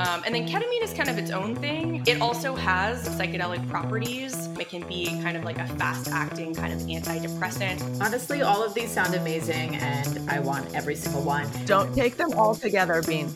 And then ketamine is kind of its own thing. It also has psychedelic properties. It can be kind of like a fast-acting kind of antidepressant. Honestly, all of these sound amazing, and I want every single one. Don't take them all together, Bean.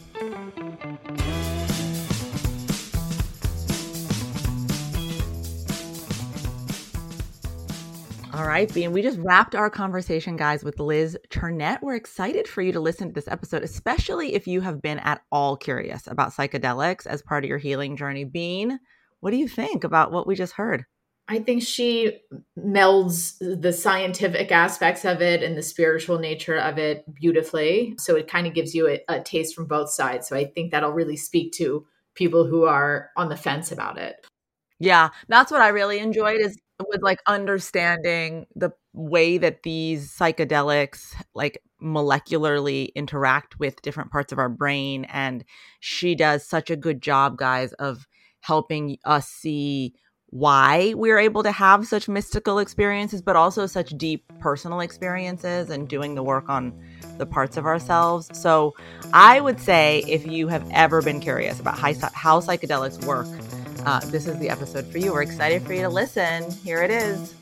All right, Bean, we just wrapped our conversation, guys, with Liz Chernett. We're excited for you to listen to this episode, especially if you have been at all curious about psychedelics as part of your healing journey. Bean, what do you think about what we just heard? I think she melds the scientific aspects of it and the spiritual nature of it beautifully. So it kind of gives you a taste from both sides. So I think that'll really speak to people who are on the fence about it. Yeah, that's what I really enjoyed is with like understanding the way that these psychedelics like molecularly interact with different parts of our brain. And she does such a good job, guys, of helping us see why we're able to have such mystical experiences, but also such deep personal experiences and doing the work on the parts of ourselves. So I would say if you have ever been curious about how psychedelics work, this is the episode for you. We're excited for you to listen. Here it is.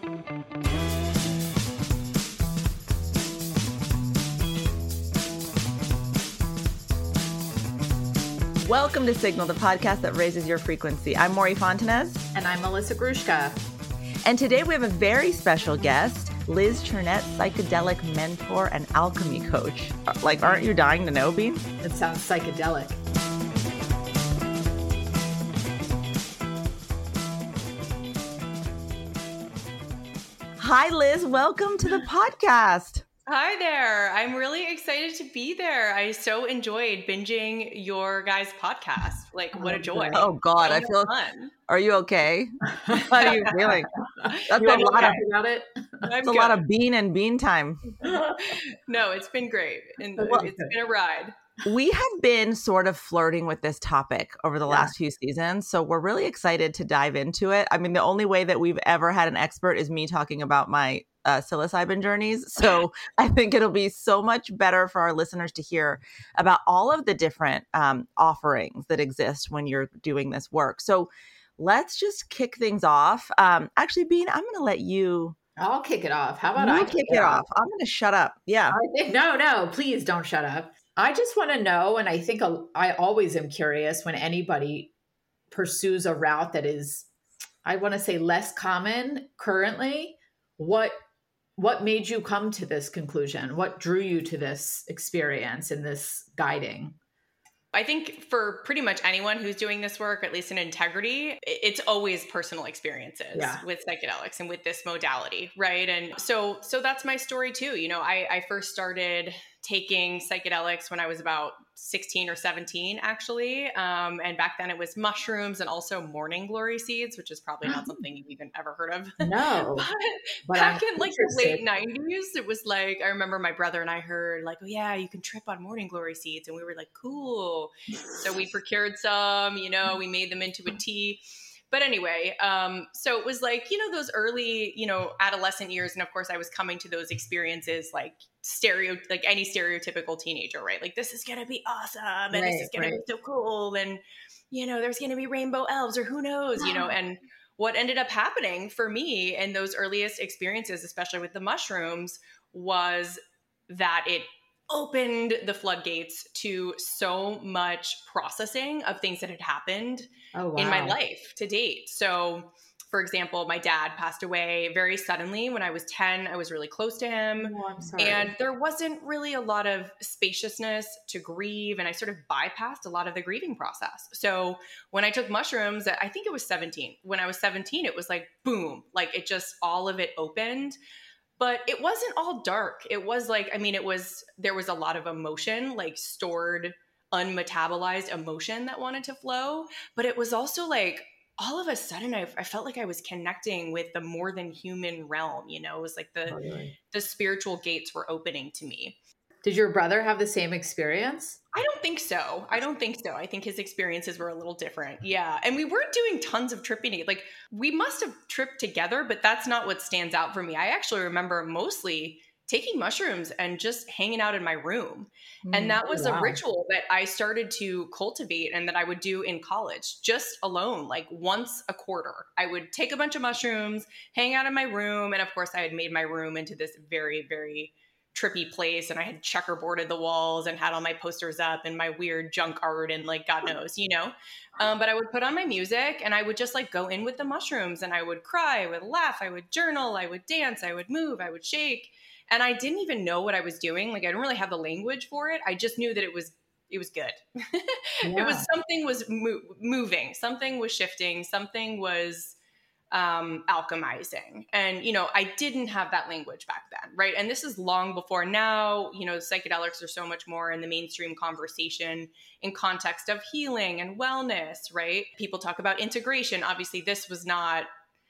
Welcome to Signal, the podcast that raises your frequency. I'm Maury Fontanez. And I'm Melissa Grushka. And today we have a very special guest, Liz Chernett, psychedelic mentor and alchemy coach. Like, aren't you dying to know, Bean? It sounds psychedelic. Hi, Liz. Welcome to the podcast. Hi there. I'm really excited to be there. I so enjoyed binging your guys' podcast. Like, what a joy. Oh, God. I feel fun. Are you okay? How are you feeling? That's a lot about it. That's a lot of bean time. No, it's been great. And it's been a ride. We have been sort of flirting with this topic over the last few seasons, so we're really excited to dive into it. I mean, the only way that we've ever had an expert is me talking about my psilocybin journeys. So I think it'll be so much better for our listeners to hear about all of the different offerings that exist when you're doing this work. So let's just kick things off. Actually, Bean, I'm going to let you... I'll kick it off. How about I kick it off? I'm going to shut up. Yeah. No, please don't shut up. I just want to know, and I think I always am curious when anybody pursues a route that is, I want to say, less common currently, what made you come to this conclusion? What drew you to this experience and this guiding? I think for pretty much anyone who's doing this work, at least in integrity, it's always personal experiences with psychedelics and with this modality, right? And so that's my story too. You know, I first started taking psychedelics when I was about 16 or 17, actually. And back then it was mushrooms and also morning glory seeds, which is probably not something you've even ever heard of. No. but back in like the late 90s, it was like, I remember my brother and I heard like, oh yeah, you can trip on morning glory seeds. And we were like, cool. So we procured some, we made them into a tea. But anyway, so it was like, those early, adolescent years. And of course I was coming to those experiences like any stereotypical teenager, right? Like, this is going to be awesome. And this is going to be so cool. And, there's going to be rainbow elves or who knows, and what ended up happening for me in those earliest experiences, especially with the mushrooms, was that it opened the floodgates to so much processing of things that had happened in my life to date. So, for example, my dad passed away very suddenly when I was 10. I was really close to him. Oh, I'm sorry. And there wasn't really a lot of spaciousness to grieve. And I sort of bypassed a lot of the grieving process. So when I took mushrooms, I think it was 17. When I was 17, it was like, boom, like it just, all of it opened. But it wasn't all dark. It was like, there was a lot of emotion, like stored, unmetabolized emotion that wanted to flow. But it was also like, all of a sudden, I felt like I was connecting with the more than human realm. It was like the spiritual gates were opening to me. Did your brother have the same experience? I don't think so. I think his experiences were a little different. Yeah. And we weren't doing tons of tripping. Like, we must have tripped together, but that's not what stands out for me. I actually remember mostly taking mushrooms and just hanging out in my room. And that was a ritual that I started to cultivate and that I would do in college, just alone, like once a quarter. I would take a bunch of mushrooms, hang out in my room. And of course, I had made my room into this very, very trippy place. And I had checkerboarded the walls and had all my posters up and my weird junk art and like, God knows, you know. But I would put on my music and I would just like go in with the mushrooms and I would cry, I would laugh, I would journal, I would dance, I would move, I would shake. And I didn't even know what I was doing. Like, I didn't really have the language for it. I just knew that it was good. It was something was moving, something was shifting, something was alchemizing. And, you know, I didn't have that language back then. Right. And this is long before now, you know, psychedelics are so much more in the mainstream conversation in context of healing and wellness. Right. People talk about integration. Obviously, this was not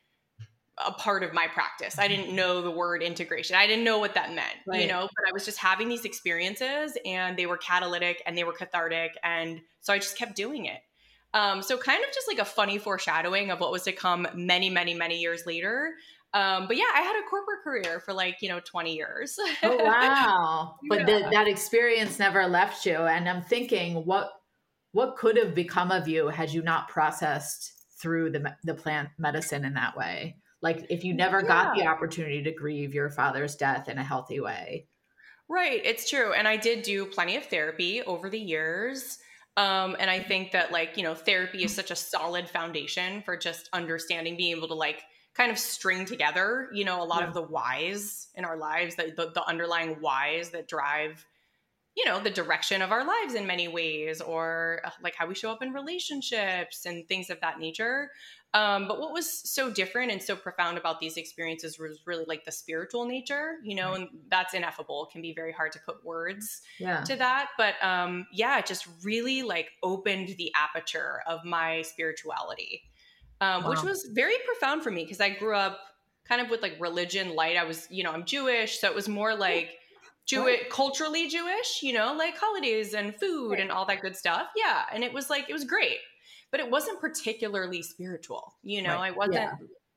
a part of my practice. I didn't know the word integration. I didn't know what that meant, you know, but I was just having these experiences and they were catalytic and they were cathartic. And so I just kept doing it. So kind of just like a funny foreshadowing of what was to come many, many, many years later. But yeah, I had a corporate career for like, you know, 20 years. Oh, wow. But that experience never left you. And I'm thinking, what could have become of you had you not processed through the plant medicine in that way? Like if you never got the opportunity to grieve your father's death in a healthy way. Right. It's true. And I did do plenty of therapy over the years. And I think that like, you know, therapy is such a solid foundation for just understanding, being able to like kind of string together, you know, a lot of the whys in our lives, the underlying whys that drive, you know, the direction of our lives in many ways, or like how we show up in relationships and things of that nature. But what was so different and so profound about these experiences was really like the spiritual nature, you know, and that's ineffable. It can be very hard to put words to that. But it just really like opened the aperture of my spirituality, which was very profound for me because I grew up kind of with like religion light. I was, you know, I'm Jewish. So it was more like culturally Jewish, you know, like holidays and food and all that good stuff. Yeah. And it was like, it was great, but it wasn't particularly spiritual, you know, I wasn't.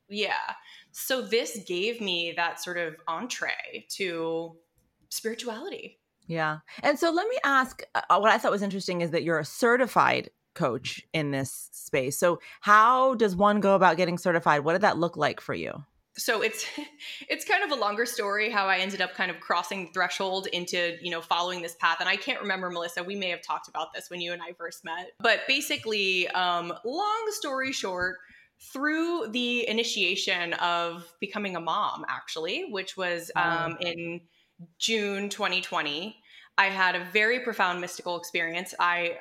So this gave me that sort of entree to spirituality. Yeah. And so let me ask, what I thought was interesting is that you're a certified coach in this space. So how does one go about getting certified? What did that look like for you? So it's kind of a longer story how I ended up kind of crossing the threshold into, you know, following this path. And I can't remember, Melissa, we may have talked about this when you and I first met. But basically, long story short, through the initiation of becoming a mom, actually, which was in June 2020, I had a very profound mystical experience.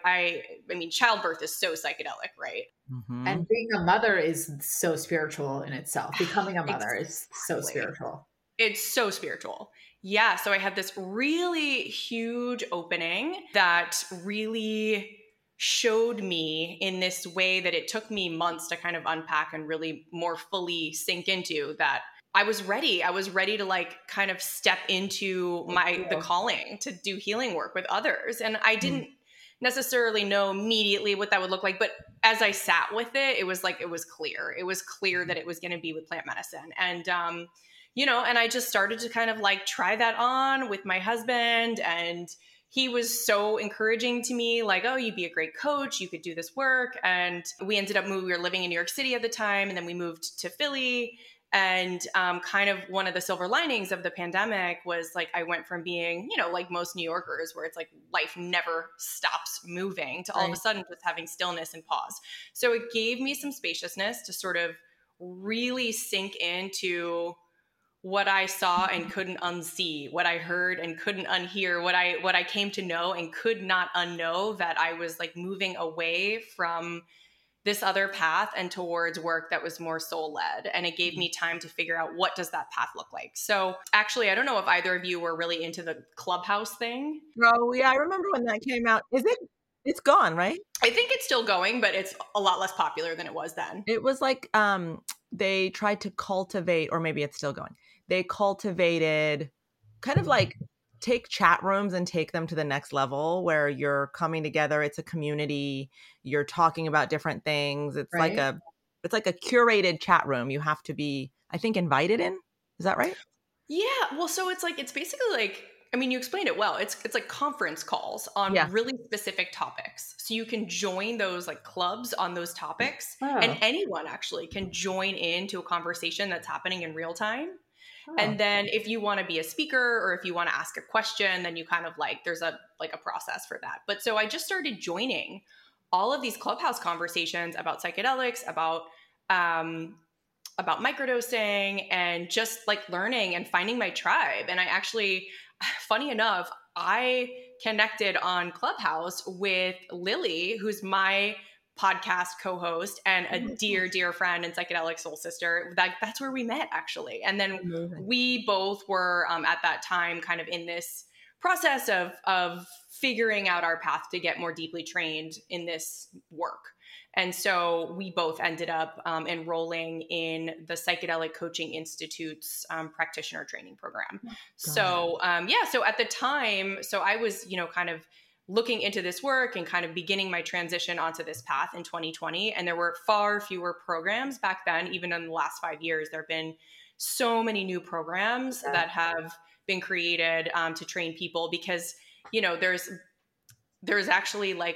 I mean, childbirth is so psychedelic, right? Mm-hmm. And being a mother is so spiritual in itself. Becoming a mother is so spiritual. It's so spiritual. Yeah. So I had this really huge opening that really showed me in this way that it took me months to kind of unpack and really more fully sink into that I was ready. I was ready to like kind of step into the calling to do healing work with others. And I didn't necessarily know immediately what that would look like. But as I sat with it, it was like, it was clear. It was clear that it was going to be with plant medicine. And, you know, and I just started to kind of like try that on with my husband. And he was so encouraging to me, like, oh, you'd be a great coach. You could do this work. And we ended up moving. We were living in New York City at the time. And then we moved to Philly. And kind of one of the silver linings of the pandemic was like, I went from being, you know, like most New Yorkers where it's like life never stops moving to all of a sudden just having stillness and pause. So it gave me some spaciousness to sort of really sink into what I saw and couldn't unsee, what I heard and couldn't unhear, what I came to know and could not unknow, that I was like moving away from this other path and towards work that was more soul led. And it gave me time to figure out, what does that path look like? So actually, I don't know if either of you were really into the Clubhouse thing. Oh yeah. I remember when that came out. It's gone, right? I think it's still going, but it's a lot less popular than it was then. It was like, they tried to cultivate, or maybe it's still going. They cultivated kind of like take chat rooms and take them to the next level where you're coming together. It's a community. You're talking about different things. It's like a curated chat room. You have to be, I think, invited in. Is that right? Yeah. Well, so it's basically like, I mean, you explained it well. It's like conference calls on Yeah. really specific topics. So you can join those like clubs on those topics, and Oh, anyone actually can join into a conversation that's happening in real time. And oh, then if you want to be a speaker or if you want to ask a question, then you kind of like, there's a process for that. But so I just started joining all of these Clubhouse conversations about psychedelics, about microdosing, and just like learning and finding my tribe. And I actually, funny enough, I connected on Clubhouse with Lily, who's my podcast co-host and a dear friend and psychedelic soul sister. That's where we met, actually. And then Amazing. we both were at that time kind of in this process of figuring out our path to get more deeply trained in this work. And so we both ended up enrolling in the Psychedelic Coaching Institute's practitioner training program. So so at the time, so I was, kind of looking into this work and kind of beginning my transition onto this path in 2020. And there were far fewer programs back then. Even in the last 5 years, there have been so many new programs that have been created to train people, because, there's actually like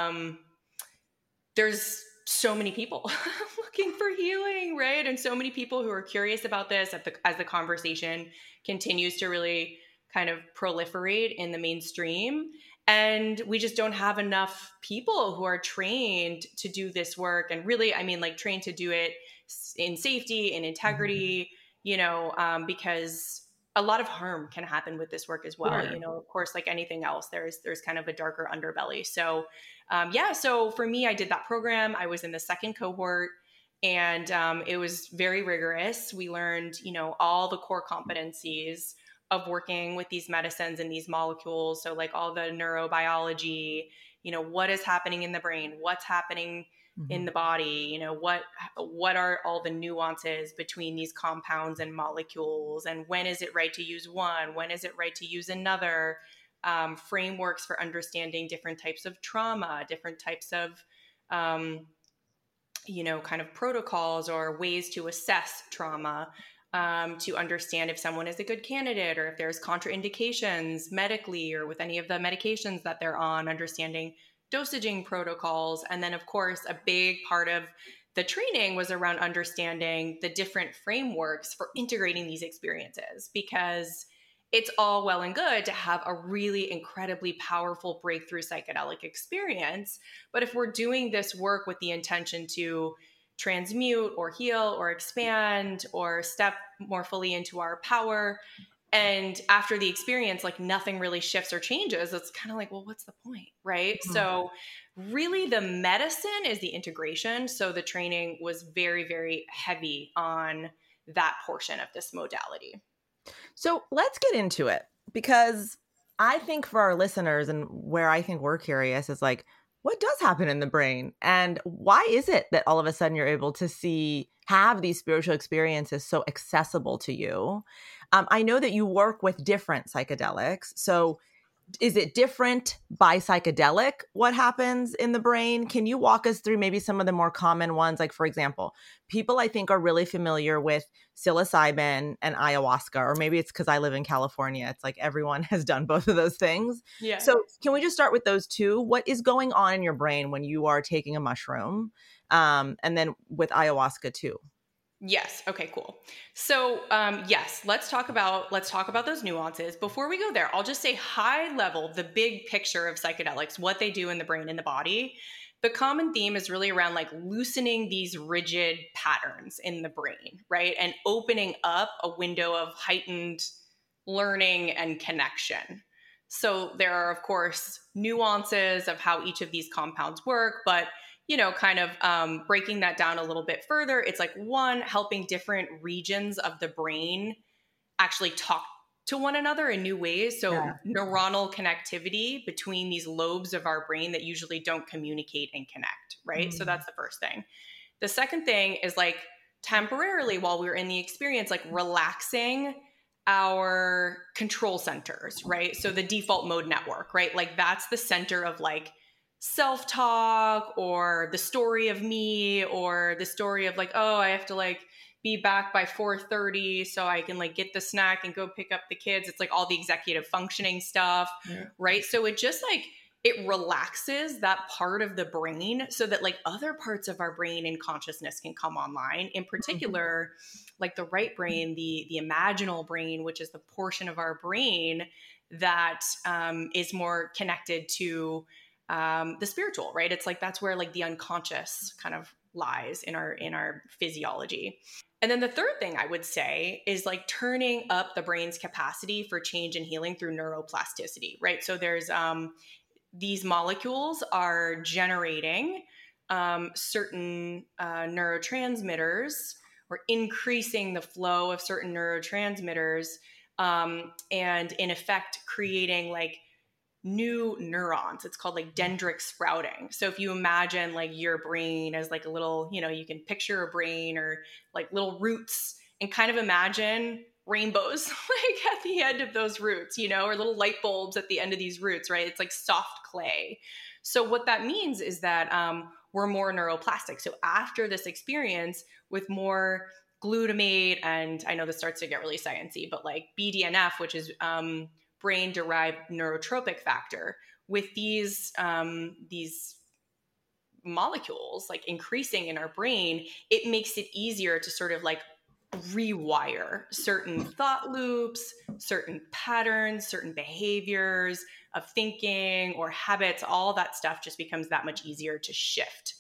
there's so many people looking for healing, right? And so many people who are curious about this as the conversation continues to really kind of proliferate in the mainstream. And we just don't have enough people who are trained to do this work. And really, I mean, like trained to do it in safety and integrity, because a lot of harm can happen with this work as well. Sure. Of course, like anything else, there's kind of a darker underbelly. So so for me, I did that program. I was in the second cohort, and it was very rigorous. We learned, all the core competencies of working with these medicines and these molecules. So like all the neurobiology, what is happening in the brain, what's happening in the body, what are all the nuances between these compounds and molecules, and when is it right to use one, when is it right to use another, frameworks for understanding different types of trauma, different types of, kind of protocols or ways to assess trauma, to understand if someone is a good candidate or if there's contraindications medically or with any of the medications that they're on, understanding dosaging protocols. And then, of course, a big part of the training was around understanding the different frameworks for integrating these experiences, because it's all well and good to have a really incredibly powerful breakthrough psychedelic experience. But if we're doing this work with the intention to transmute or heal or expand or step more fully into our power, and after the experience, like nothing really shifts or changes, it's kind of like, well, what's the point, right? Mm-hmm. So really the medicine is the integration. So the training was very, very heavy on that portion of this modality. So let's get into it, because I think for our listeners, and where I think we're curious, is like, what does happen in the brain? And why is it that all of a sudden you're able to have these spiritual experiences so accessible to you? I know that you work with different psychedelics. So is it different by psychedelic what happens in the brain? Can you walk us through maybe some of the more common ones? Like, for example, people I think are really familiar with psilocybin and ayahuasca, or maybe it's because I live in California. It's like everyone has done both of those things. Yeah. So can we just start with those two? What is going on in your brain when you are taking a mushroom? And then with ayahuasca too. Yes. Okay, cool. So, yes, let's talk about those nuances. Before we go there, I'll just say high level, the big picture of psychedelics, what they do in the brain and the body. The common theme is really around like loosening these rigid patterns in the brain, right? And opening up a window of heightened learning and connection. So there are, of course, nuances of how each of these compounds work, but kind of breaking that down a little bit further, it's like one, helping different regions of the brain actually talk to one another in new ways. So neuronal connectivity between these lobes of our brain that usually don't communicate and connect, right? Mm-hmm. So that's the first thing. The second thing is like temporarily while we're in the experience, like relaxing our control centers, right? So the default mode network, right? Like that's the center of like self-talk or the story of me or the story of like, oh, I have to like be back by 4:30 so I can like get the snack and go pick up the kids. It's like all the executive functioning stuff, right? So it just like, it relaxes that part of the brain so that like other parts of our brain and consciousness can come online. In particular, like the right brain, the imaginal brain, which is the portion of our brain that is more connected to the spiritual, right? It's like, that's where like the unconscious kind of lies in our physiology. And then the third thing I would say is like turning up the brain's capacity for change and healing through neuroplasticity, right? So there's these molecules are generating certain neurotransmitters, or increasing the flow of certain neurotransmitters, and in effect creating like new neurons. It's called like dendritic sprouting. So if you imagine like your brain as like a little, you know, you can picture a brain or like little roots, and kind of imagine rainbows like at the end of those roots, you know, or little light bulbs at the end of these roots, right? It's like soft clay. So what that means is that we're more neuroplastic. So after this experience with more glutamate, and I know this starts to get really sciencey, but like BDNF, which is brain-derived neurotropic factor, with these molecules like increasing in our brain, it makes it easier to sort of like rewire certain thought loops, certain patterns, certain behaviors of thinking or habits. All that stuff just becomes that much easier to shift.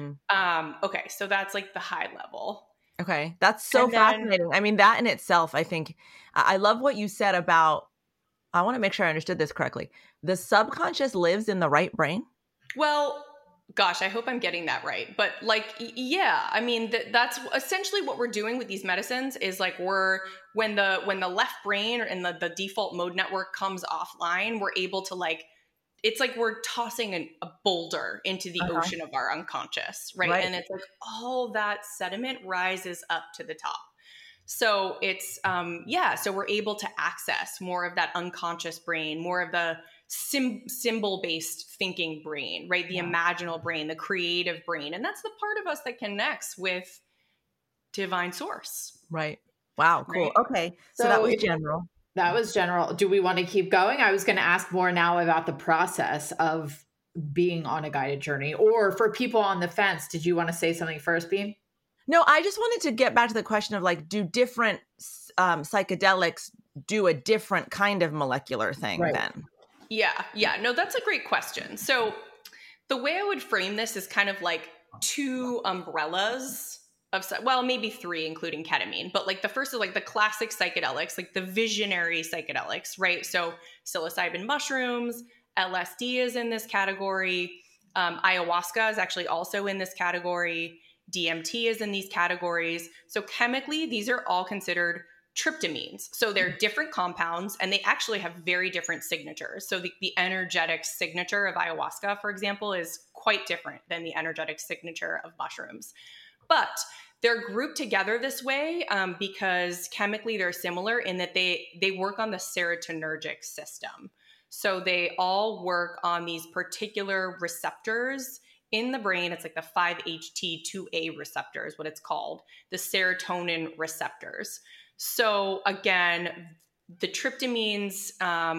Okay, so that's like the high level. Okay, that's so fascinating. I mean, that in itself, I think, I love what you said about, I want to make sure I understood this correctly. The subconscious lives in the right brain? Well, gosh, I hope I'm getting that right. But like, yeah, I mean, that's essentially what we're doing with these medicines is like when the left brain and the default mode network comes offline, we're able to like, it's like we're tossing a boulder into the ocean of our unconscious, right? And it's like all that sediment rises up to the top. So it's, so we're able to access more of that unconscious brain, more of the symbol-based thinking brain, right? The imaginal brain, the creative brain. And that's the part of us that connects with divine source. Right. Wow. Cool. Right? Okay. So that was general. That was general. Do we want to keep going? I was going to ask more now about the process of being on a guided journey, or for people on the fence. Did you want to say something first, Bean? No, I just wanted to get back to the question of like, do different psychedelics do a different kind of molecular thing then? Yeah. No, that's a great question. So the way I would frame this is kind of like two umbrellas of, well, maybe three, including ketamine. But like the first is like the classic psychedelics, like the visionary psychedelics, right? So psilocybin mushrooms, LSD is in this category. Ayahuasca is actually also in this category. DMT is in these categories. So chemically, these are all considered tryptamines. So they're different compounds, and they actually have very different signatures. So the energetic signature of ayahuasca, for example, is quite different than the energetic signature of mushrooms. But they're grouped together this way because chemically they're similar in that they work on the serotonergic system. So they all work on these particular receptors in the brain. It's like the 5-HT2A receptor is what it's called, the serotonin receptors. So again, the tryptamines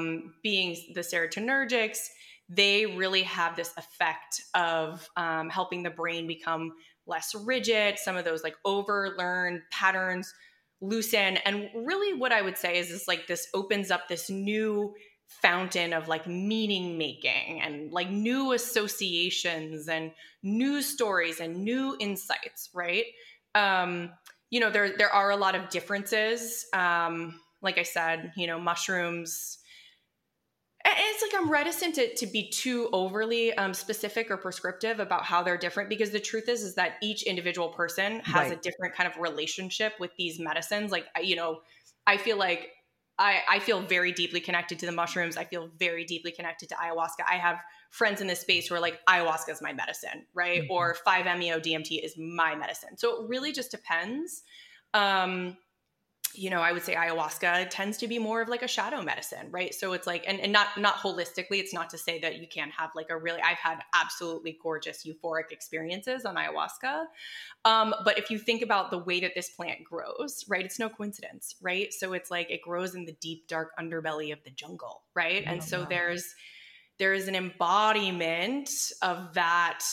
being the serotonergics, they really have this effect of helping the brain become less rigid. Some of those like overlearned patterns loosen. And really what I would say is like this opens up this new fountain of like meaning making and like new associations and new stories and new insights, right? There are a lot of differences. Like I said, mushrooms, and it's like I'm reticent to be too overly specific or prescriptive about how they're different, because the truth is that each individual person has a different kind of relationship with these medicines. Like, I feel like I feel very deeply connected to the mushrooms. I feel very deeply connected to ayahuasca. I have friends in this space who are like, ayahuasca is my medicine, right? Mm-hmm. Or 5-MeO DMT is my medicine. So it really just depends. I would say ayahuasca tends to be more of like a shadow medicine, right? So it's like, and not holistically, it's not to say that you can't have like I've had absolutely gorgeous euphoric experiences on ayahuasca. But if you think about the way that this plant grows, right, it's no coincidence, right? So it's like it grows in the deep, dark underbelly of the jungle, right? And so there is an embodiment of that,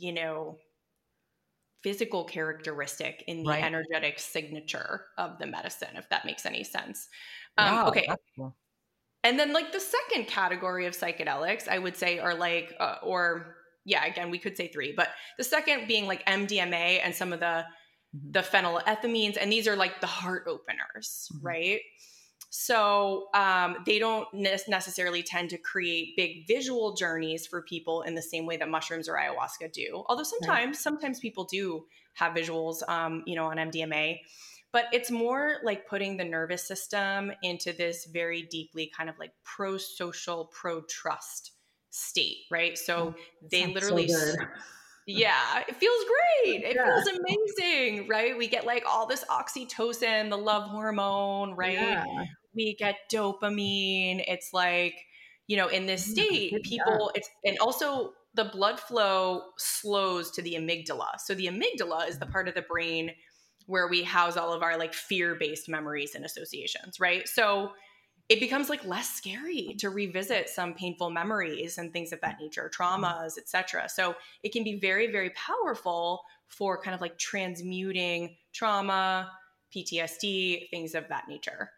physical characteristic in the energetic signature of the medicine, if that makes any sense. Okay. Cool. And then like the second category of psychedelics, I would say are like, again, we could say three, but the second being like MDMA and some of the phenylethylamines. And these are like the heart openers, right? So they don't necessarily tend to create big visual journeys for people in the same way that mushrooms or ayahuasca do. Although sometimes people do have visuals, on MDMA, but it's more like putting the nervous system into this very deeply kind of like pro-social, pro-trust state, right? So they literally... Yeah, it feels great. It feels amazing, right? We get like all this oxytocin, the love hormone, right? Yeah. We get dopamine. It's like, in this state, and also the blood flow slows to the amygdala. So the amygdala is the part of the brain where we house all of our like fear-based memories and associations, right? So it becomes like less scary to revisit some painful memories and things of that nature, traumas, etc. So it can be very, very powerful for kind of like transmuting trauma, PTSD, things of that nature.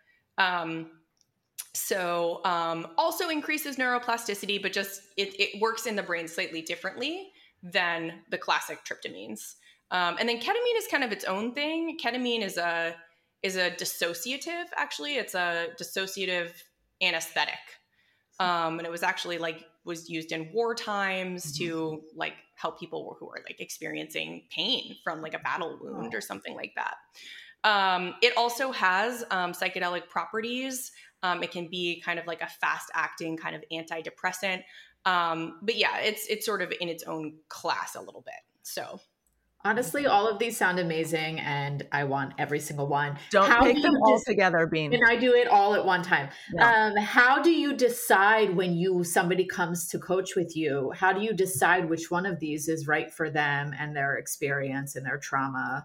Also increases neuroplasticity, but just it works in the brain slightly differently than the classic tryptamines. And then ketamine is kind of its own thing. Ketamine is a dissociative, actually. It's a dissociative anesthetic. And it was actually was used in war times to like help people who are like experiencing pain from like a battle wound or something like that. It also has psychedelic properties. It can be kind of like a fast acting kind of antidepressant. But yeah, it's sort of in its own class a little bit. So honestly, all of these sound amazing, and I want every single one. Don't take them all together, Bean. And I do it all at one time. Yeah. How do you decide when somebody comes to coach with you? How do you decide which one of these is right for them and their experience and their trauma?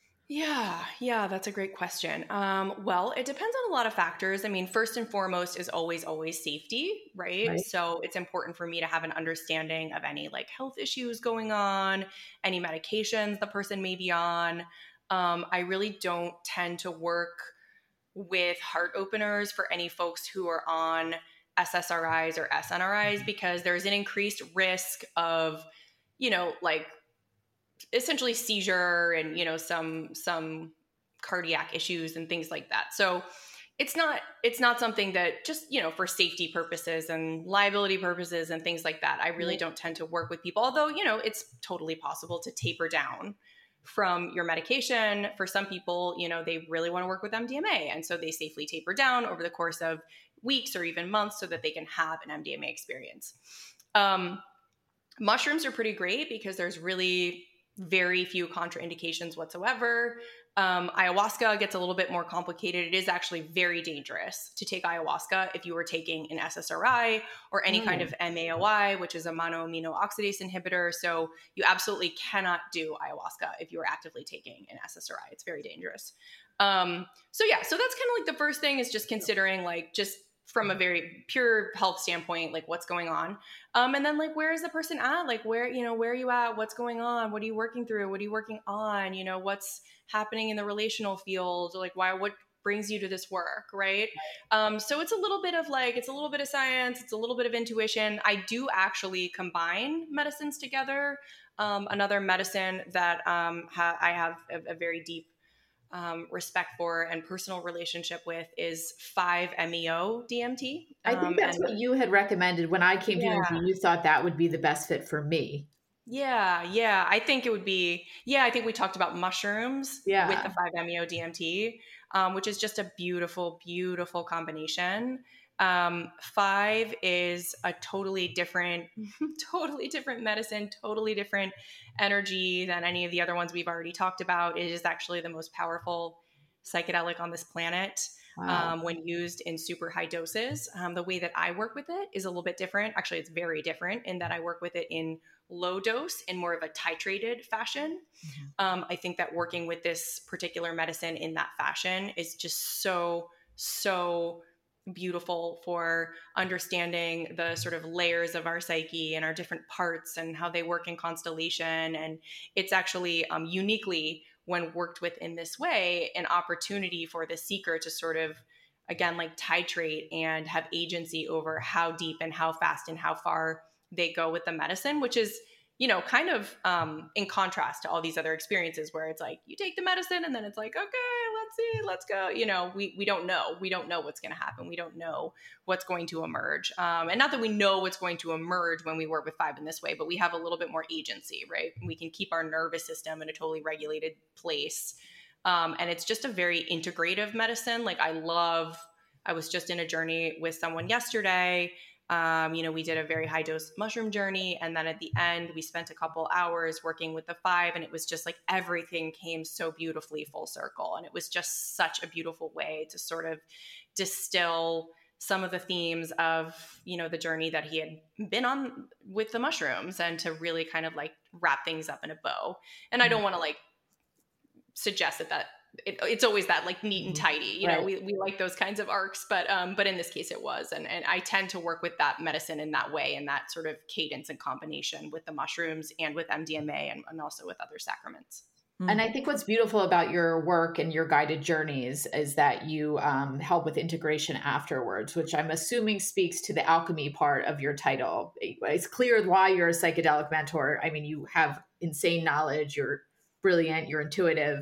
Yeah, that's a great question. Well, it depends on a lot of factors. I mean, first and foremost is always safety, right? So it's important for me to have an understanding of any like health issues going on, any medications the person may be on. I really don't tend to work with heart openers for any folks who are on SSRIs or SNRIs because there's an increased risk of, like essentially seizure and, some cardiac issues and things like that. So it's not something that just, for safety purposes and liability purposes and things like that, I really don't tend to work with people. Although, it's totally possible to taper down from your medication. For some people, they really want to work with MDMA. And so they safely taper down over the course of weeks or even months so that they can have an MDMA experience. Mushrooms are pretty great because there's really very few contraindications whatsoever. Ayahuasca gets a little bit more complicated. It is actually very dangerous to take ayahuasca if you were taking an SSRI or any kind of MAOI, which is a monoamine oxidase inhibitor. So you absolutely cannot do ayahuasca if you are actively taking an SSRI. It's very dangerous. So that's kind of like the first thing is just considering like just from a very pure health standpoint, like what's going on. And then like, where is the person at? Like where are you at? What's going on? What are you working through? What are you working on? What's happening in the relational field? Like what brings you to this work? Right. So it's a little bit of science. It's a little bit of intuition. I do actually combine medicines together. Another medicine that I have a very deep respect for and personal relationship with is 5-MeO DMT. I think that's what you had recommended when I came to you. You thought that would be the best fit for me. Yeah. I think it would be. Yeah, I think we talked about mushrooms with the 5-MeO DMT, which is just a beautiful, beautiful combination. 5 is a totally different medicine, totally different energy than any of the other ones we've already talked about. It is actually the most powerful psychedelic on this planet. Wow. When used in super high doses. The way that I work with it is a little bit different. Actually, it's very different in that I work with it in low dose in more of a titrated fashion. I think that working with this particular medicine in that fashion is just so beautiful for understanding the sort of layers of our psyche and our different parts and how they work in constellation. And it's actually uniquely, when worked with in this way, an opportunity for the seeker to sort of, again, like titrate and have agency over how deep and how fast and how far they go with the medicine, which is, kind of in contrast to all these other experiences where it's like you take the medicine and then it's like, okay, let's go. We don't know. We don't know what's going to happen. We don't know what's going to emerge. And not that we know what's going to emerge when we work with 5 in this way, but we have a little bit more agency, right? We can keep our nervous system in a totally regulated place. And it's just a very integrative medicine. Like I was just in a journey with someone yesterday. We did a very high dose mushroom journey. And then at the end, we spent a couple hours working with the 5. And it was just like everything came so beautifully full circle. And it was just such a beautiful way to sort of distill some of the themes of, the journey that he had been on with the mushrooms, and to really kind of like wrap things up in a bow. And I don't want to like suggest that it's always that like neat and tidy, Right. we like those kinds of arcs, but in this case it was, and I tend to work with that medicine in that way, in that sort of cadence and combination with the mushrooms and with MDMA and also with other sacraments. And I think what's beautiful about your work and your guided journeys is that you help with integration afterwards, which I'm assuming speaks to the alchemy part of your title. It's clear why you're a psychedelic mentor. I mean, you have insane knowledge, you're brilliant, you're intuitive.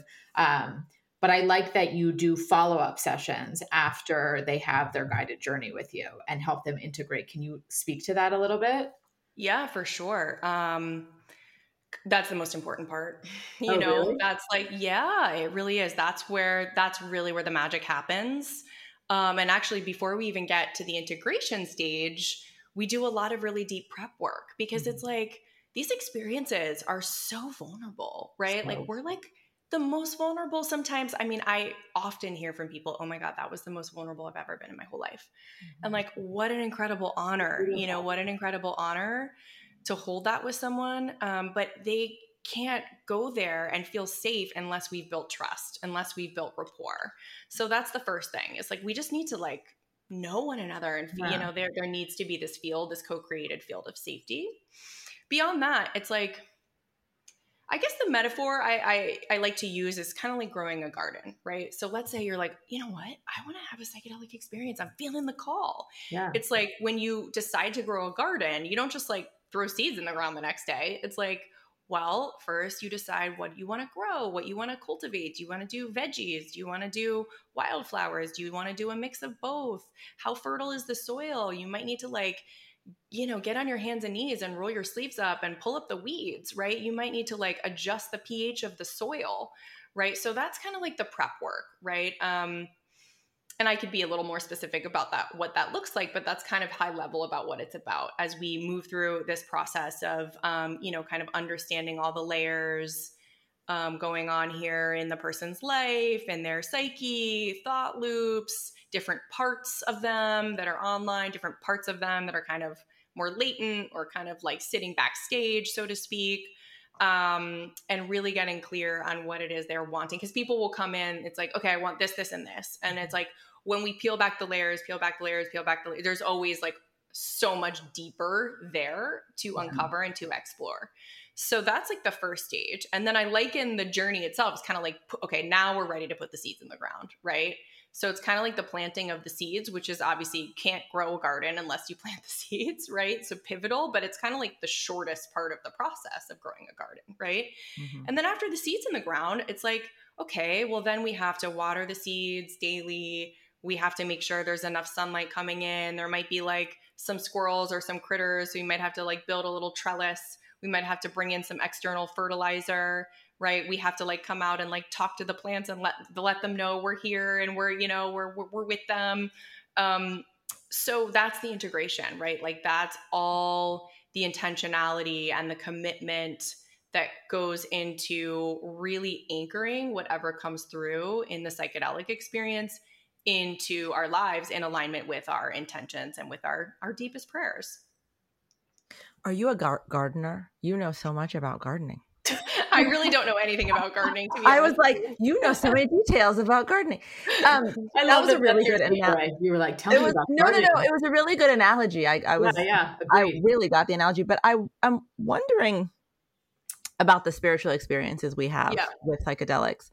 But I like that you do follow-up sessions after they have their guided journey with you and help them integrate. Can you speak to that a little bit? Yeah, for sure. That's the most important part. Really? That's like, yeah, it really is. That's really where the magic happens. And actually, before we even get to the integration stage, we do a lot of really deep prep work, because it's like these experiences are so vulnerable, right? So. Like we're like the most vulnerable sometimes. I mean, I often hear from people, oh my God, that was the most vulnerable I've ever been in my whole life. And like, what an incredible honor, what an incredible honor to hold that with someone. But they can't go there and feel safe unless we've built trust, unless we've built rapport. So that's the first thing. It's like, we just need to like know one another, and there needs to be this co-created field of safety. Beyond that, it's like, I guess the metaphor I like to use is kind of like growing a garden, right? So let's say you're like, you know what? I want to have a psychedelic experience. I'm feeling the call. Yeah. It's like when you decide to grow a garden, you don't just like throw seeds in the ground the next day. It's like, well, first you decide what you want to grow, what you want to cultivate. Do you want to do veggies? Do you want to do wildflowers? Do you want to do a mix of both? How fertile is the soil? You might need to like, get on your hands and knees and roll your sleeves up and pull up the weeds, right? You might need to like adjust the pH of the soil, right? So that's kind of like the prep work, right? And I could be a little more specific about that, what that looks like, but that's kind of high level about what it's about as we move through this process of, kind of understanding all the layers going on here in the person's life and their psyche, thought loops, different parts of them that are online, different parts of them that are kind of more latent or kind of like sitting backstage, so to speak, and really getting clear on what it is they're wanting. Because people will come in, it's like, okay, I want this, this, and this. And it's like, when we peel back the layers, there's always like so much deeper there to uncover and to explore. So that's like the first stage. And then I liken the journey itself as kind of like, okay, now we're ready to put the seeds in the ground, right? So it's kind of like the planting of the seeds, which is obviously you can't grow a garden unless you plant the seeds, right? So pivotal, but it's kind of like the shortest part of the process of growing a garden, right? Mm-hmm. And then after the seeds in the ground, it's like, okay, well then we have to water the seeds daily. We have to make sure there's enough sunlight coming in. There might be like some squirrels or some critters. So you might have to like build a little trellis. We might have to bring in some external fertilizer, right? We have to like come out and like talk to the plants and let them know we're here and we're with them. So that's the integration, right? Like that's all the intentionality and the commitment that goes into really anchoring whatever comes through in the psychedelic experience into our lives in alignment with our intentions and with our deepest prayers. Are you a gardener? You know so much about gardening. I really don't know anything about gardening, to be I honest. was like, you know so many details about gardening. I that was a really good analogy. You were like, tell me about gardening. No. It was a really good analogy. I really got the analogy, but I'm wondering about the spiritual experiences we have with psychedelics.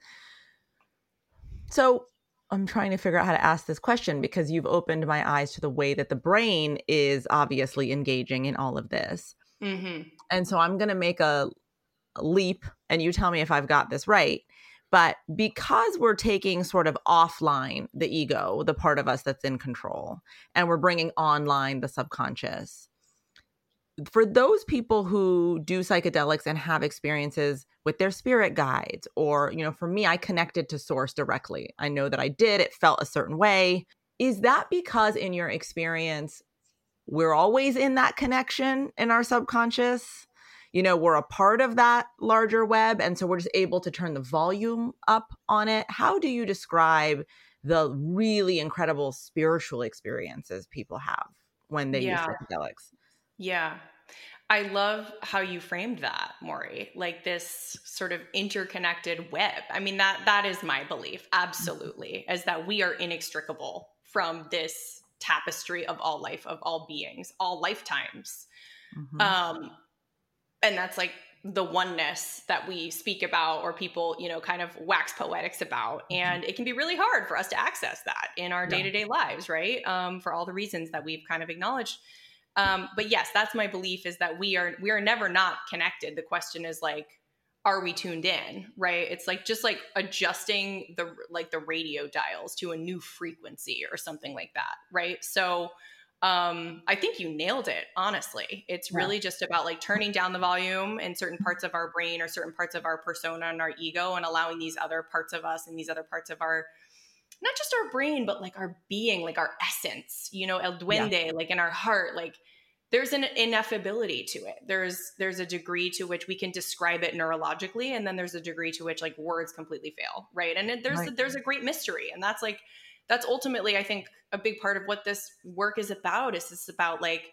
So I'm trying to figure out how to ask this question, because you've opened my eyes to the way that the brain is obviously engaging in all of this. Mm-hmm. And so I'm going to make a leap, and you tell me if I've got this right. But because we're taking sort of offline the ego, the part of us that's in control, and we're bringing online the subconscious, for those people who do psychedelics and have experiences with their spirit guides, or, for me, I connected to source directly. I know that I did. It felt a certain way. Is that because in your experience, we're always in that connection in our subconscious? We're a part of that larger web. And so we're just able to turn the volume up on it. How do you describe the really incredible spiritual experiences people have when they use psychedelics? Yeah. I love how you framed that, Maury, like this sort of interconnected web. I mean, that is my belief, absolutely, is that we are inextricable from this tapestry of all life, of all beings, all lifetimes. Mm-hmm. And that's like the oneness that we speak about, or people, kind of wax poetics about. And it can be really hard for us to access that in our day-to-day lives, right? For all the reasons that we've kind of acknowledged. But yes, that's my belief, is that we are never not connected. The question is like, are we tuned in, right? It's like, just like adjusting the radio dials to a new frequency or something like that. Right. So, I think you nailed it. Honestly, it's really just about like turning down the volume in certain parts of our brain or certain parts of our persona and our ego, and allowing these other parts of us and these other parts of our, not just our brain, but like our being, like our essence, el duende, like in our heart, like there's an ineffability to it. There's a degree to which we can describe it neurologically. And then there's a degree to which like words completely fail. Right. And there's a great mystery. And that's ultimately, I think, a big part of what this work is about. Is it's about like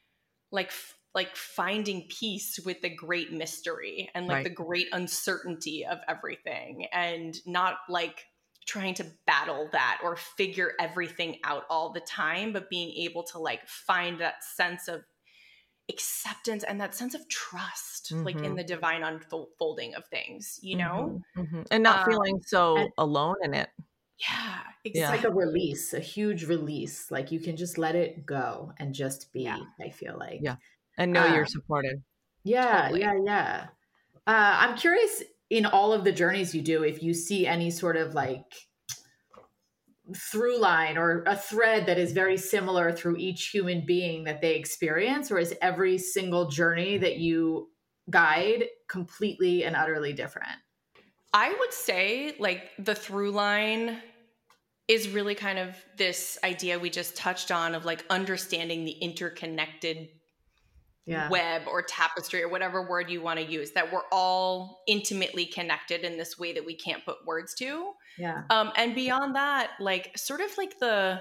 finding peace with the great mystery and like the great uncertainty of everything, and not like trying to battle that or figure everything out all the time, but being able to like find that sense of acceptance and that sense of trust, like in the divine unfolding of things, and not feeling so alone in it. Yeah, exactly. It's like a release, a huge release. Like you can just let it go and just be, I feel like. Yeah. And know you're supported. Yeah, totally. yeah. I'm curious, in all of the journeys you do, if you see any sort of like through line or a thread that is very similar through each human being that they experience, or is every single journey that you guide completely and utterly different? I would say like the through line is really kind of this idea we just touched on of like understanding the interconnected web or tapestry or whatever word you want to use, that we're all intimately connected in this way that we can't put words to. Yeah. And beyond that, like sort of like the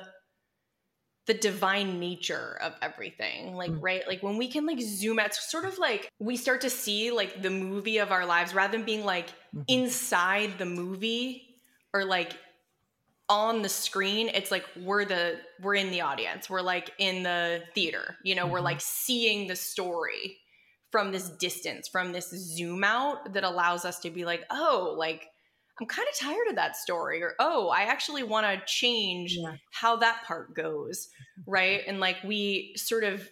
divine nature of everything, like, right? Like when we can like zoom out, it's sort of like we start to see like the movie of our lives rather than being like inside the movie or like on the screen. It's like we're in the audience. We're like in the theater, we're like seeing the story from this distance, from this zoom out that allows us to be like, oh, like I'm kind of tired of that story, or, oh, I actually want to change how that part goes. Right. And like we sort of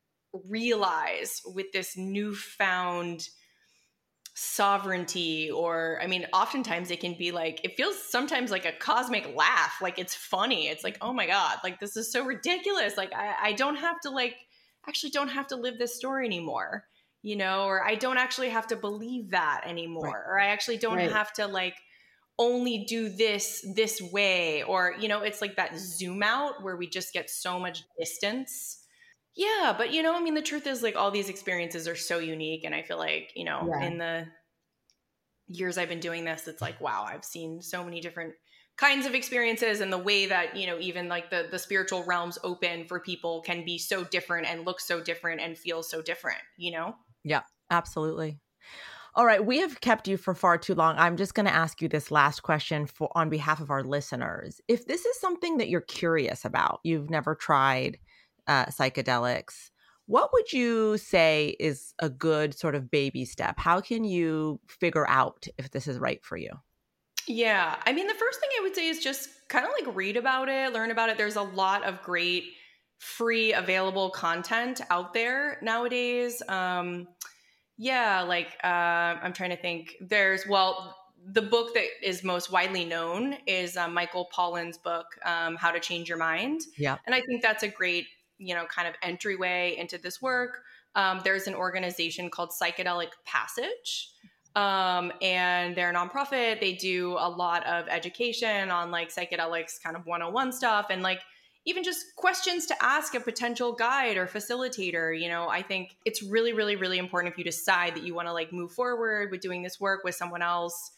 realize with this newfound sovereignty, or, I mean, oftentimes it can be like, it feels sometimes like a cosmic laugh. Like it's funny. It's like, oh my God, like this is so ridiculous. Like I don't have to don't have to live this story anymore, or I don't actually have to believe that anymore. Or I actually don't have to like only do this way, or, it's like that zoom out where we just get so much distance. Yeah, but I mean, the truth is like all these experiences are so unique. And I feel like, Yeah. in the years I've been doing this, it's like, wow, I've seen so many different kinds of experiences, and the way that, even like the spiritual realms open for people can be so different and look so different and feel so different, Yeah, absolutely. All right, we have kept you for far too long. I'm just going to ask you this last question on behalf of our listeners. If this is something that you're curious about, you've never tried psychedelics, what would you say is a good sort of baby step? How can you figure out if this is right for you? Yeah. I mean, the first thing I would say is just kind of like read about it, learn about it. There's a lot of great free available content out there nowadays. Yeah, like I'm trying to think. The book that is most widely known is Michael Pollan's book, How to Change Your Mind. Yeah. And I think that's a great, kind of entryway into this work. There's an organization called Psychedelic Passage. And they're a nonprofit. They do a lot of education on like psychedelics, kind of 101 stuff, and like even just questions to ask a potential guide or facilitator. I think it's really, really, really important if you decide that you want to like move forward with doing this work with someone else,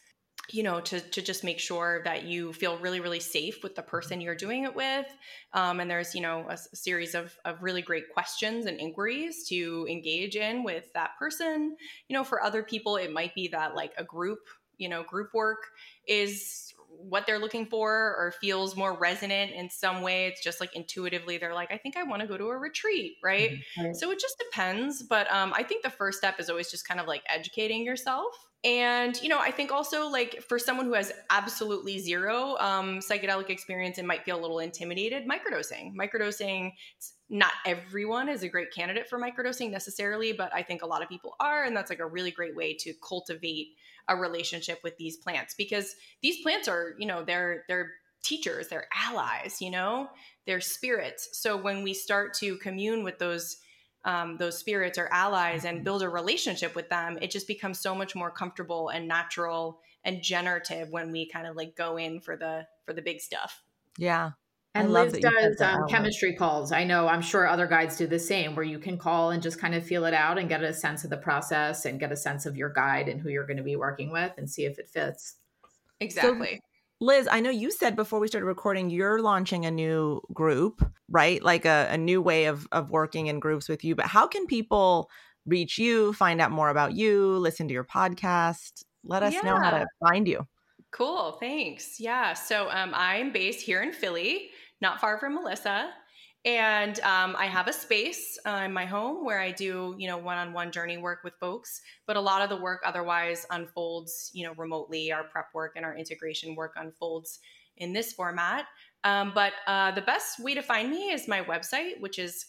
to just make sure that you feel really, really safe with the person you're doing it with. And there's, a series of really great questions and inquiries to engage in with that person. For other people, it might be that like a group work is what they're looking for or feels more resonant in some way. It's just like intuitively, they're like, I think I want to go to a retreat, right? Right. So it just depends. But I think the first step is always just kind of like educating yourself. And, I think also like for someone who has absolutely zero psychedelic experience and might feel a little intimidated, microdosing, not everyone is a great candidate for microdosing necessarily, but I think a lot of people are. And that's like a really great way to cultivate a relationship with these plants, because these plants are, they're teachers, they're allies, they're spirits. So when we start to commune with those spirits or allies and build a relationship with them, it just becomes so much more comfortable and natural and generative when we kind of like go in for the big stuff. Yeah. And Liz does chemistry calls. I'm sure other guides do the same, where you can call and just kind of feel it out and get a sense of the process and get a sense of your guide and who you're going to be working with and see if it fits. Exactly. So, Liz, I know you said before we started recording, you're launching a new group, right? Like a new way of working in groups with you. But how can people reach you, find out more about you, listen to your podcast? Let us know how to find you. Cool. Thanks. Yeah. So I'm based here in Philly, not far from Melissa. And I have a space in my home where I do, one-on-one journey work with folks. But a lot of the work otherwise unfolds, remotely. Our prep work and our integration work unfolds in this format. But the best way to find me is my website, which is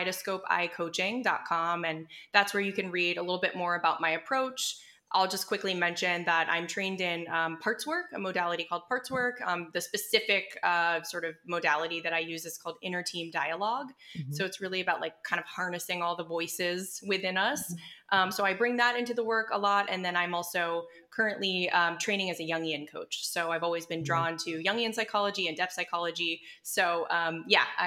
kaleidoscopeeyecoaching.com. And that's where you can read a little bit more about my approach. I'll just quickly mention that I'm trained in parts work, a modality called parts work. The specific sort of modality that I use is called inner team dialogue. Mm-hmm. So it's really about like kind of harnessing all the voices within us. Mm-hmm. So I bring that into the work a lot. And then I'm also currently training as a Jungian coach. So I've always been drawn to Jungian psychology and depth psychology. So I'm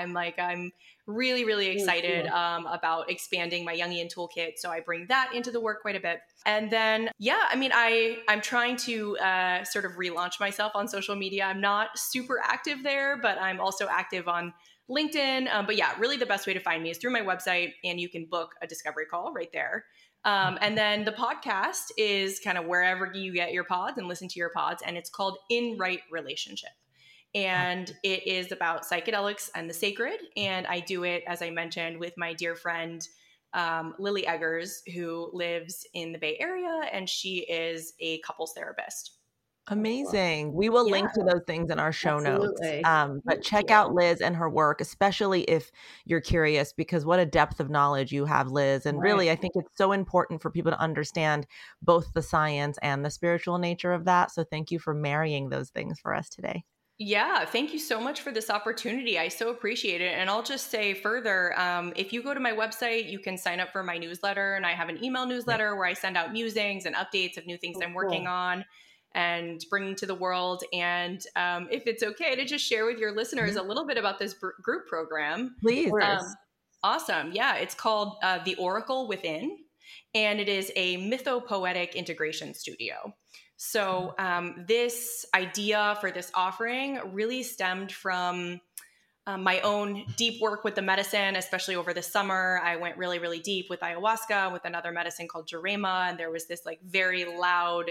really, really excited about expanding my Jungian toolkit. So I bring that into the work quite a bit. And then, I'm trying to sort of relaunch myself on social media. I'm not super active there, but I'm also active on LinkedIn. But really the best way to find me is through my website, and you can book a discovery call right there. And then the podcast is kind of wherever you get your pods and listen to your pods, and it's called In Right Relationship. And it is about psychedelics and the sacred. And I do it, as I mentioned, with my dear friend, Lily Eggers, who lives in the Bay Area, and she is a couples therapist. Amazing. We will link to those things in our show notes. But check out Liz and her work, especially if you're curious, because what a depth of knowledge you have, Liz. And really, I think it's so important for people to understand both the science and the spiritual nature of that. So thank you for marrying those things for us today. Yeah, thank you so much for this opportunity. I so appreciate it. And I'll just say further, if you go to my website, you can sign up for my newsletter. And I have an email newsletter where I send out musings and updates of new things I'm working on and bringing to the world. And if it's okay to just share with your listeners a little bit about this group program. Please. Awesome. Yeah, it's called The Oracle Within, and it is a mythopoetic integration studio. So this idea for this offering really stemmed from my own deep work with the medicine, especially over the summer. I went really, really deep with ayahuasca, with another medicine called Jurema, and there was this like very loud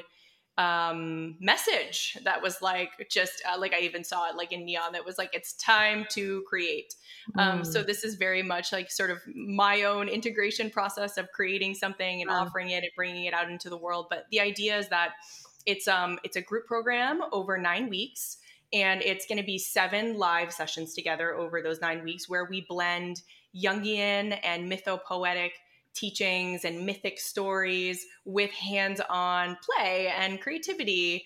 message that was like just like I even saw it like in neon that was like, it's time to create. So this is very much like sort of my own integration process of creating something and offering it and bringing it out into the world. But the idea is that it's a group program over 9 weeks, and it's going to be 7 live sessions together over those 9 weeks where we blend Jungian and mythopoetic teachings and mythic stories with hands-on play and creativity.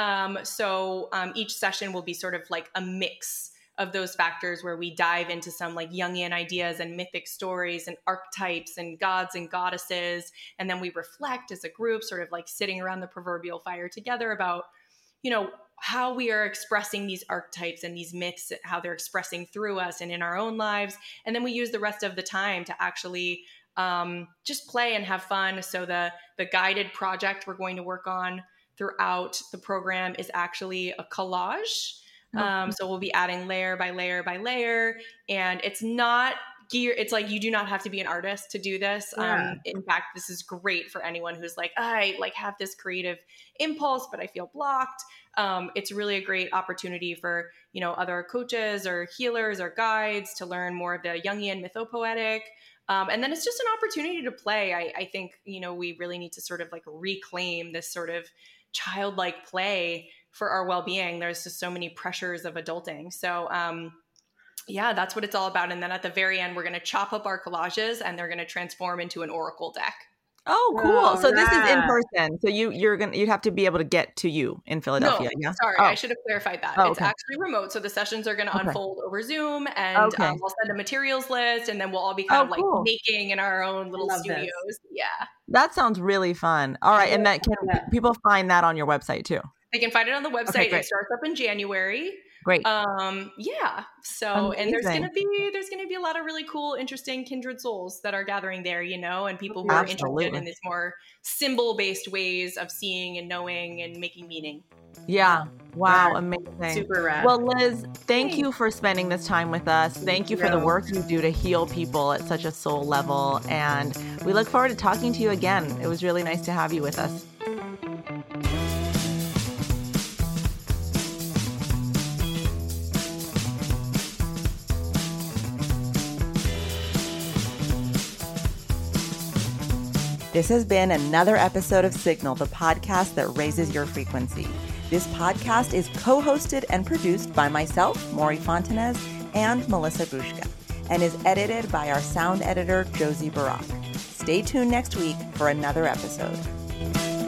So each session will be sort of like a mix of those factors where we dive into some like Jungian ideas and mythic stories and archetypes and gods and goddesses. And then we reflect as a group, sort of like sitting around the proverbial fire together about, you know, how we are expressing these archetypes and these myths, how they're expressing through us and in our own lives. And then we use the rest of the time to actually just play and have fun. So the guided project we're going to work on throughout the program is actually a collage. So we'll be adding layer by layer by layer, and it's not gear. It's like, you do not have to be an artist to do this. In fact, this is great for anyone who's like, I like have this creative impulse, but I feel blocked. It's really a great opportunity for, you know, other coaches or healers or guides to learn more of the Jungian mythopoetic. And then it's just an opportunity to play. I think, you know, we really need to sort of like reclaim this sort of childlike play for our well-being. There's just so many pressures of adulting. So, yeah, that's what it's all about. And then at the very end, we're going to chop up our collages and they're going to transform into an oracle deck. Oh, cool. So this is in person. So you'd have to be able to get to you in Philadelphia. No, sorry. I should have clarified that. It's actually remote. So the sessions are going to unfold over Zoom, and I'll send a materials list, and then we'll all be kind of like making in our own little studios. This. Yeah. That sounds really fun. All right. And that can people find that on your website too? They can find it on the website. It starts up in January. Great. Yeah. So, amazing. And there's going to be a lot of really cool, interesting kindred souls that are gathering there, you know, and people who are interested in these more symbol-based ways of seeing and knowing and making meaning. Yeah. Wow. Amazing. Super rad. Well, Liz, thank you for spending this time with us. Thank you for the work you do to heal people at such a soul level. And we look forward to talking to you again. It was really nice to have you with us. This has been another episode of Signal, the podcast that raises your frequency. This podcast is co-hosted and produced by myself, Maury Fontanez, and Melissa Bushka, and is edited by our sound editor, Josie Barak. Stay tuned next week for another episode.